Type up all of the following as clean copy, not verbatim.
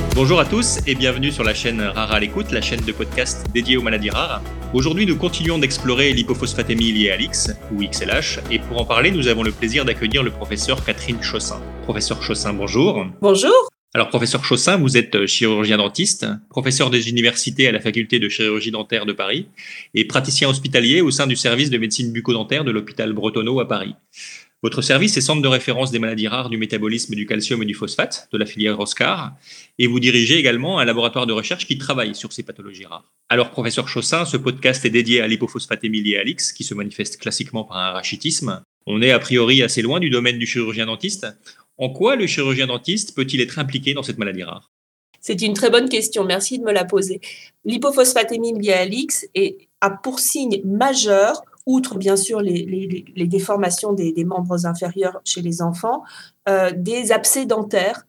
Bonjour à tous et bienvenue sur la chaîne Rare à l'écoute, la chaîne de podcast dédiée aux maladies rares. Aujourd'hui, nous continuons d'explorer l'hypophosphatémie liée à l'X, ou XLH, et pour en parler, nous avons le plaisir d'accueillir le professeur Catherine Chaussin. Professeur Chaussin, bonjour. Bonjour. Alors, professeur Chaussin, vous êtes chirurgien dentiste, professeur des universités à la faculté de chirurgie dentaire de Paris et praticien hospitalier au sein du service de médecine bucco-dentaire de l'hôpital Bretonneau à Paris. Votre service est centre de référence des maladies rares du métabolisme du calcium et du phosphate de la filière Oscar et vous dirigez également un laboratoire de recherche qui travaille sur ces pathologies rares. Alors, professeur Chaussin, ce podcast est dédié à l'hypophosphatémie liée à l'X qui se manifeste classiquement par un rachitisme. On est a priori assez loin du domaine du chirurgien dentiste. En quoi le chirurgien dentiste peut-il être impliqué dans cette maladie rare ? C'est une très bonne question, merci de me la poser. L'hypophosphatémie liée à l'X a pour signe majeur, outre bien sûr les déformations des membres inférieurs chez les enfants, des abcès dentaires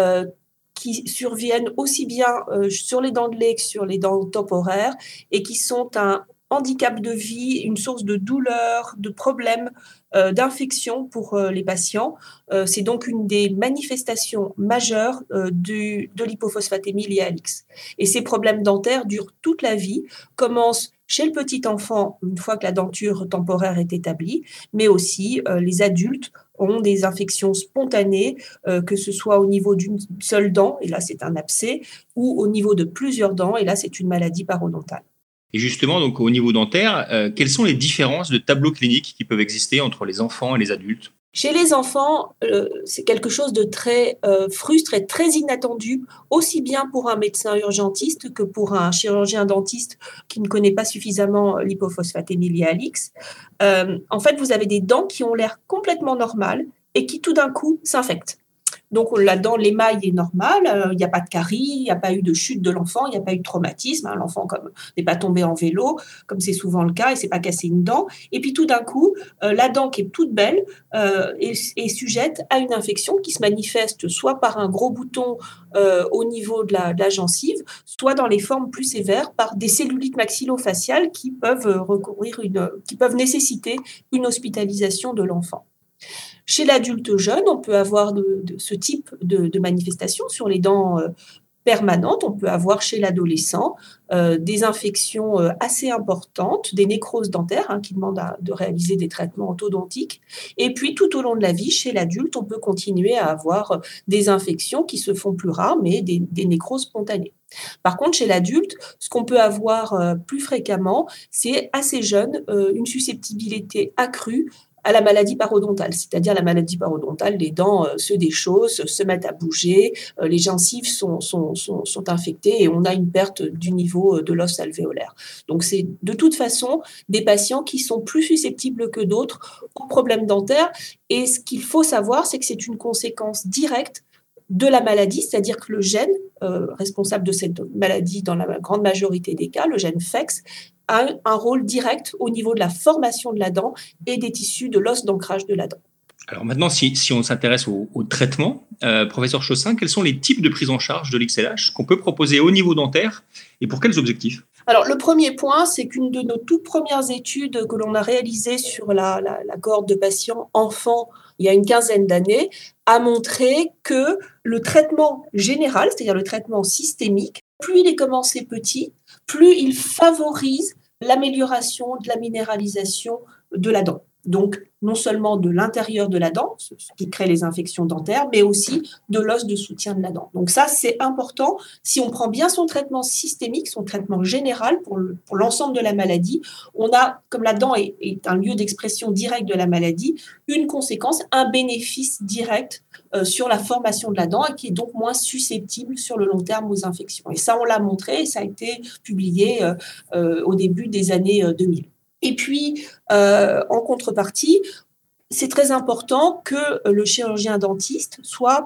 qui surviennent aussi bien sur les dents de lait que sur les dents temporaires et qui sont un handicap de vie, une source de douleur, de problèmes, d'infection pour les patients. C'est donc une des manifestations majeures de l'hypophosphatémie liée à l'X. Et ces problèmes dentaires durent toute la vie, commencent chez le petit enfant une fois que la denture temporaire est établie, mais aussi les adultes ont des infections spontanées, que ce soit au niveau d'une seule dent, et là c'est un abcès, ou au niveau de plusieurs dents, et là c'est une maladie parodontale. Et justement, donc au niveau dentaire, quelles sont les différences de tableaux cliniques qui peuvent exister entre les enfants et les adultes ? Chez les enfants, c'est quelque chose de très frustre et très inattendu, aussi bien pour un médecin urgentiste que pour un chirurgien dentiste qui ne connaît pas suffisamment l'hypophosphatémie liée à l'X. En fait, vous avez des dents qui ont l'air complètement normales et qui tout d'un coup s'infectent. Donc la dent, l'émail est normal, il n'y a pas de carie, il n'y a pas eu de chute de l'enfant, il n'y a pas eu de traumatisme, hein, l'enfant n'est pas tombé en vélo, comme c'est souvent le cas, et s'est pas cassé une dent. Et puis tout d'un coup, la dent qui est toute belle est sujette à une infection qui se manifeste soit par un gros bouton au niveau de la gencive, soit dans les formes plus sévères par des cellulites maxillofaciales qui peuvent nécessiter une hospitalisation de l'enfant. Chez l'adulte jeune, on peut avoir ce type de manifestation sur les dents permanentes. On peut avoir chez l'adolescent des infections assez importantes, des nécroses dentaires qui demandent de réaliser des traitements orthodontiques. Et puis, tout au long de la vie, chez l'adulte, on peut continuer à avoir des infections qui se font plus rares, mais des nécroses spontanées. Par contre, chez l'adulte, ce qu'on peut avoir plus fréquemment, c'est assez jeune, une susceptibilité accrue à la maladie parodontale. C'est-à-dire la maladie parodontale, les dents se déchaussent, se mettent à bouger, les gencives sont infectées et on a une perte du niveau de l'os alvéolaire. Donc c'est de toute façon des patients qui sont plus susceptibles que d'autres aux problèmes dentaires. Et ce qu'il faut savoir, c'est que c'est une conséquence directe de la maladie, c'est-à-dire que le gène responsable de cette maladie, dans la grande majorité des cas, le gène FEX, a un rôle direct au niveau de la formation de la dent et des tissus de l'os d'ancrage de la dent. Alors maintenant, si on s'intéresse au traitement, professeur Chaussin, quels sont les types de prise en charge de l'XLH qu'on peut proposer au niveau dentaire et pour quels objectifs ? Alors, le premier point, c'est qu'une de nos toutes premières études que l'on a réalisées sur la cohorte de patients enfants il y a une quinzaine d'années a montré que le traitement général, c'est-à-dire le traitement systémique, plus il est commencé petit, plus il favorise l'amélioration de la minéralisation de la dent. Donc, non seulement de l'intérieur de la dent, ce qui crée les infections dentaires, mais aussi de l'os de soutien de la dent. Donc ça, c'est important. Si on prend bien son traitement systémique, son traitement général pour l'ensemble de la maladie, on a, comme la dent est un lieu d'expression direct de la maladie, une conséquence, un bénéfice direct sur la formation de la dent et qui est donc moins susceptible sur le long terme aux infections. Et ça, on l'a montré et ça a été publié au début des années 2000. Et puis, en contrepartie, c'est très important que le chirurgien dentiste soit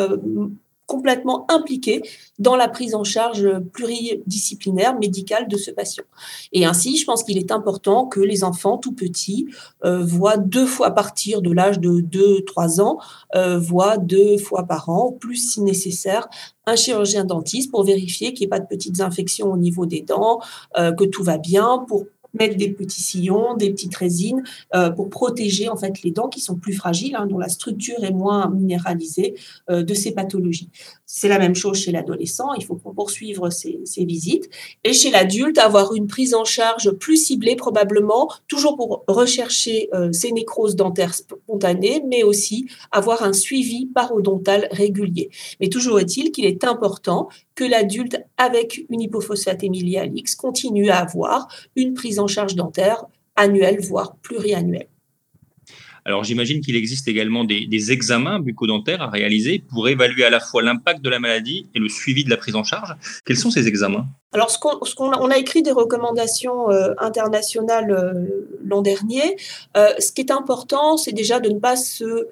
complètement impliqué dans la prise en charge pluridisciplinaire médicale de ce patient. Et ainsi, je pense qu'il est important que les enfants tout petits voient 2 fois à partir de l'âge de 2-3 ans, voient 2 fois par an, plus si nécessaire, un chirurgien dentiste pour vérifier qu'il n'y ait pas de petites infections au niveau des dents, que tout va bien, pour mettre des petits sillons, des petites résines pour protéger en fait les dents qui sont plus fragiles, dont la structure est moins minéralisée de ces pathologies. C'est la même chose chez l'adolescent, il faut poursuivre ces visites. Et chez l'adulte, avoir une prise en charge plus ciblée probablement, toujours pour rechercher ces nécroses dentaires spontanées, mais aussi avoir un suivi parodontal régulier. Mais toujours est-il qu'il est important que l'adulte avec une hypophosphatémie liée à l'X continue à avoir une prise en charge dentaire annuelle, voire pluriannuelle. Alors j'imagine qu'il existe également des examens bucco-dentaires à réaliser pour évaluer à la fois l'impact de la maladie et le suivi de la prise en charge. Quels sont ces examens? Alors, on a écrit des recommandations internationales l'an dernier. Ce qui est important, c'est déjà de ne pas se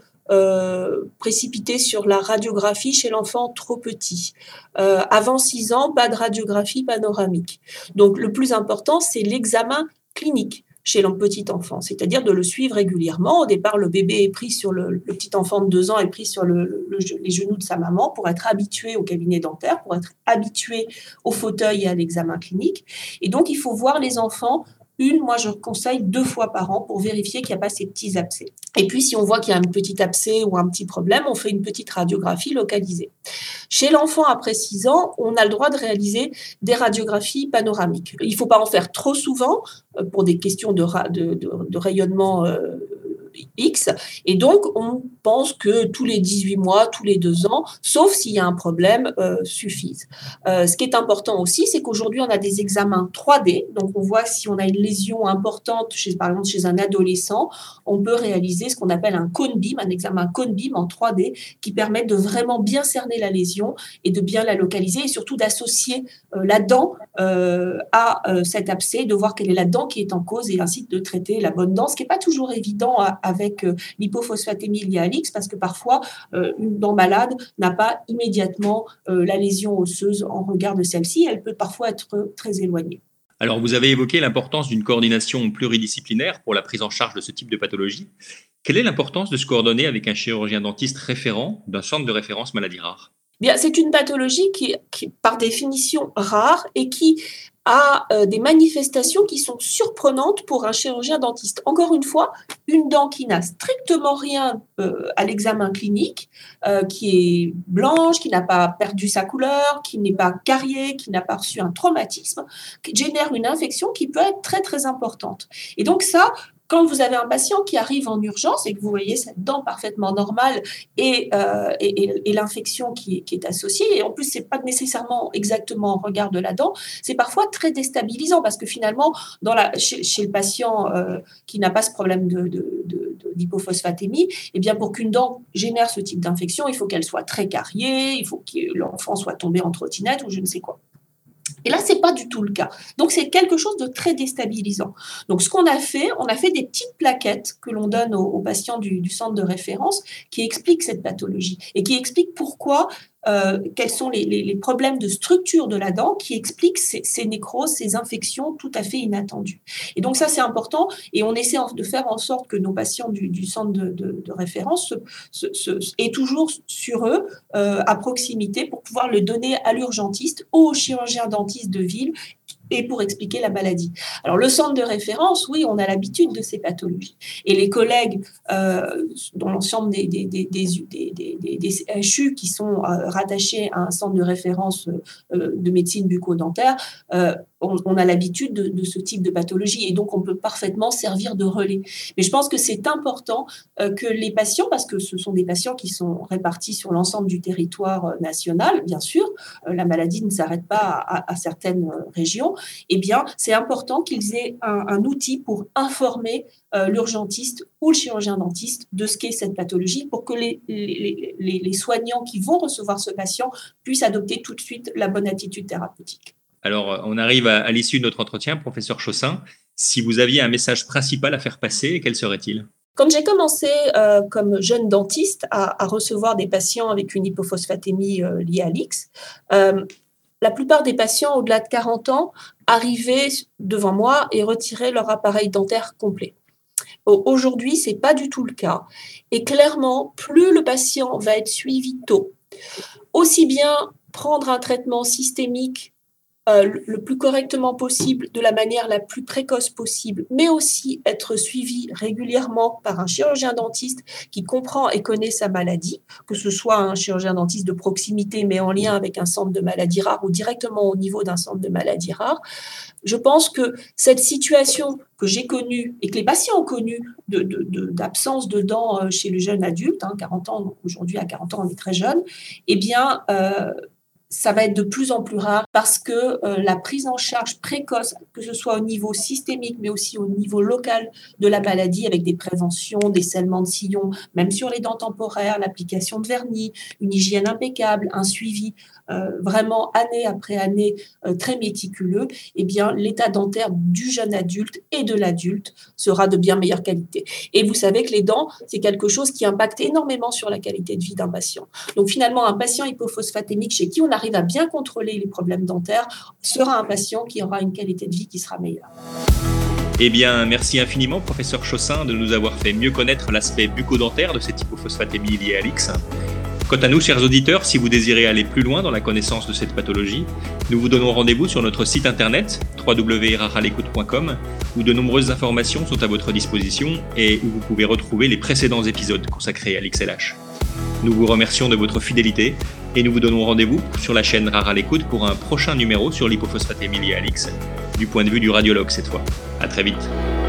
précipiter sur la radiographie chez l'enfant trop petit. Avant 6 ans, pas de radiographie panoramique. Donc, le plus important, c'est l'examen clinique chez le petit enfant, c'est-à-dire de le suivre régulièrement. Au départ, le bébé est pris sur le petit enfant de 2 ans est pris sur les genoux de sa maman pour être habitué au cabinet dentaire, pour être habitué au fauteuil et à l'examen clinique. Et donc, il faut voir les enfants moi, je conseille 2 fois par an pour vérifier qu'il n'y a pas ces petits abcès. Et puis, si on voit qu'il y a un petit abcès ou un petit problème, on fait une petite radiographie localisée. Chez l'enfant après 6 ans, on a le droit de réaliser des radiographies panoramiques. Il ne faut pas en faire trop souvent pour des questions de rayonnement X. Et donc, on pense que tous les 18 mois, tous les 2 ans, sauf s'il y a un problème, suffisent. Ce qui est important aussi, c'est qu'aujourd'hui, on a des examens 3D. Donc, on voit si on a une lésion importante, par exemple chez un adolescent, on peut réaliser ce qu'on appelle un cone beam, un examen cone beam en 3D qui permet de vraiment bien cerner la lésion et de bien la localiser et surtout d'associer la dent à cet abcès, de voir quelle est la dent qui est en cause et ainsi de traiter la bonne dent, ce qui n'est pas toujours évident avec l'hypophosphatémie liée à l'X parce que parfois une dent malade n'a pas immédiatement la lésion osseuse en regard de celle-ci, elle peut parfois être très éloignée. Alors vous avez évoqué l'importance d'une coordination pluridisciplinaire pour la prise en charge de ce type de pathologie. Quelle est l'importance de se coordonner avec un chirurgien dentiste référent d'un centre de référence maladies rares? Bien, c'est une pathologie qui est par définition rare et qui a des manifestations qui sont surprenantes pour un chirurgien dentiste. Encore une fois, une dent qui n'a strictement rien à l'examen clinique, qui est blanche, qui n'a pas perdu sa couleur, qui n'est pas cariée, qui n'a pas reçu un traumatisme, qui génère une infection qui peut être très très importante. Et donc ça, quand vous avez un patient qui arrive en urgence et que vous voyez cette dent parfaitement normale et l'infection qui est associée, et en plus, ce n'est pas nécessairement exactement en regard de la dent, c'est parfois très déstabilisant parce que finalement, chez le patient qui n'a pas ce problème d'hypophosphatémie, eh bien, pour qu'une dent génère ce type d'infection, il faut qu'elle soit très cariée, il faut que l'enfant soit tombé en trottinette ou je ne sais quoi. Et là, ce n'est pas du tout le cas. Donc, c'est quelque chose de très déstabilisant. Donc, ce qu'on a fait, on a fait des petites plaquettes que l'on donne aux patients du centre de référence qui expliquent cette pathologie et qui expliquent pourquoi, quels sont les problèmes de structure de la dent qui expliquent ces nécroses, ces infections tout à fait inattendues. Et donc, ça, c'est important et on essaie de faire en sorte que nos patients du centre de référence aient toujours sur eux, à proximité, pour pouvoir le donner à l'urgentiste ou au chirurgien dentiste de ville et pour expliquer la maladie. Alors, le centre de référence, oui, on a l'habitude de ces pathologies. Et les collègues dans l'ensemble des CHU qui sont rattachés à un centre de référence de médecine bucco-dentaire, on a l'habitude de ce type de pathologie et donc on peut parfaitement servir de relais. Mais je pense que c'est important que les patients, parce que ce sont des patients qui sont répartis sur l'ensemble du territoire national, bien sûr, la maladie ne s'arrête pas à certaines régions, eh bien, c'est important qu'ils aient un outil pour informer l'urgentiste ou le chirurgien dentiste de ce qu'est cette pathologie pour que les soignants qui vont recevoir ce patient puissent adopter tout de suite la bonne attitude thérapeutique. Alors, on arrive à l'issue de notre entretien, professeur Chaussin. Si vous aviez un message principal à faire passer, quel serait-il? Quand j'ai commencé comme jeune dentiste à recevoir des patients avec une hypophosphatémie liée à l'X, la plupart des patients au-delà de 40 ans arrivaient devant moi et retiraient leur appareil dentaire complet. Aujourd'hui, ce n'est pas du tout le cas. Et clairement, plus le patient va être suivi tôt, aussi bien prendre un traitement systémique le plus correctement possible, de la manière la plus précoce possible, mais aussi être suivi régulièrement par un chirurgien dentiste qui comprend et connaît sa maladie, que ce soit un chirurgien dentiste de proximité, mais en lien avec un centre de maladies rares ou directement au niveau d'un centre de maladies rares. Je pense que cette situation que j'ai connue et que les patients ont connue d'absence de dents chez le jeune adulte, 40 ans, aujourd'hui à 40 ans on est très jeune, eh bien, ça va être de plus en plus rare parce que la prise en charge précoce, que ce soit au niveau systémique, mais aussi au niveau local de la maladie, avec des préventions, des scellements de sillons, même sur les dents temporaires, l'application de vernis, une hygiène impeccable, un suivi vraiment année après année très méticuleux, eh bien, l'état dentaire du jeune adulte et de l'adulte sera de bien meilleure qualité. Et vous savez que les dents, c'est quelque chose qui impacte énormément sur la qualité de vie d'un patient. Donc finalement, un patient hypophosphatémique chez qui on arrive à bien contrôler les problèmes dentaires sera un patient qui aura une qualité de vie qui sera meilleure. Eh bien, merci infiniment, professeur Chaussin, de nous avoir fait mieux connaître l'aspect bucco-dentaire de cette hypophosphatémie liée à l'X. Quant à nous, chers auditeurs, si vous désirez aller plus loin dans la connaissance de cette pathologie, nous vous donnons rendez-vous sur notre site internet www.raralecoute.com où de nombreuses informations sont à votre disposition et où vous pouvez retrouver les précédents épisodes consacrés à l'XLH. Nous vous remercions de votre fidélité et nous vous donnons rendez-vous sur la chaîne Rare à l'écoute pour un prochain numéro sur l'hypophosphatémie liée à l'X, du point de vue du radiologue cette fois. À très vite.